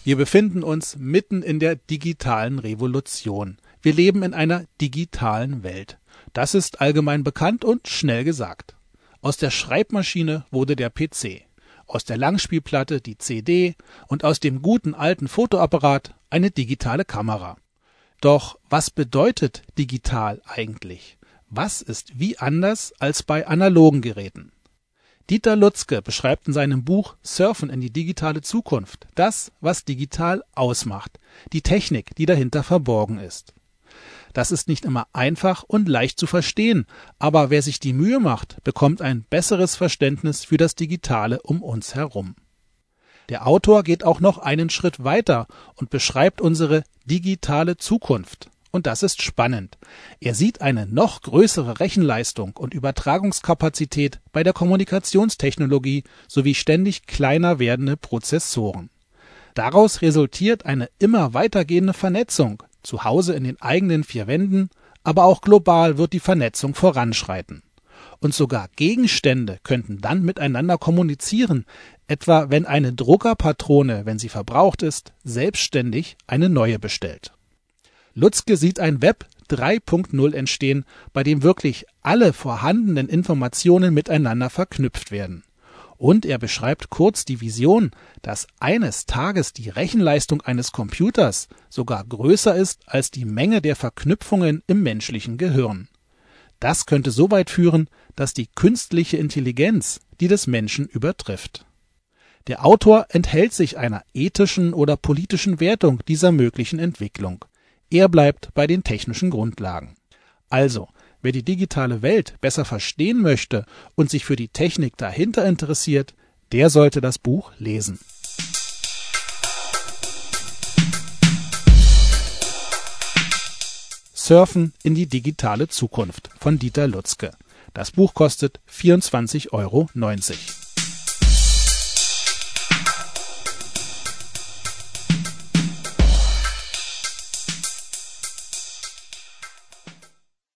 Wir befinden uns mitten in der digitalen Revolution. Wir leben in einer digitalen Welt. Das ist allgemein bekannt und schnell gesagt. Aus der Schreibmaschine wurde der PC, aus der Langspielplatte die CD und aus dem guten alten Fotoapparat eine digitale Kamera. Doch was bedeutet digital eigentlich? Was ist wie anders als bei analogen Geräten? Dieter Lutzke beschreibt in seinem Buch Surfen in die digitale Zukunft das, was digital ausmacht, die Technik, die dahinter verborgen ist. Das ist nicht immer einfach und leicht zu verstehen, aber wer sich die Mühe macht, bekommt ein besseres Verständnis für das Digitale um uns herum. Der Autor geht auch noch einen Schritt weiter und beschreibt unsere digitale Zukunft. Und das ist spannend. Er sieht eine noch größere Rechenleistung und Übertragungskapazität bei der Kommunikationstechnologie sowie ständig kleiner werdende Prozessoren. Daraus resultiert eine immer weitergehende Vernetzung, zu Hause in den eigenen vier Wänden, aber auch global wird die Vernetzung voranschreiten. Und sogar Gegenstände könnten dann miteinander kommunizieren, etwa wenn eine Druckerpatrone, wenn sie verbraucht ist, selbstständig eine neue bestellt. Lutzke sieht ein Web 3.0 entstehen, bei dem wirklich alle vorhandenen Informationen miteinander verknüpft werden. Und er beschreibt kurz die Vision, dass eines Tages die Rechenleistung eines Computers sogar größer ist als die Menge der Verknüpfungen im menschlichen Gehirn. Das könnte so weit führen, dass die künstliche Intelligenz die des Menschen übertrifft. Der Autor enthält sich einer ethischen oder politischen Wertung dieser möglichen Entwicklung. Er bleibt bei den technischen Grundlagen. Also, wer die digitale Welt besser verstehen möchte und sich für die Technik dahinter interessiert, der sollte das Buch lesen. Surfen in die digitale Zukunft von Dieter Lutzke. Das Buch kostet 24,90 €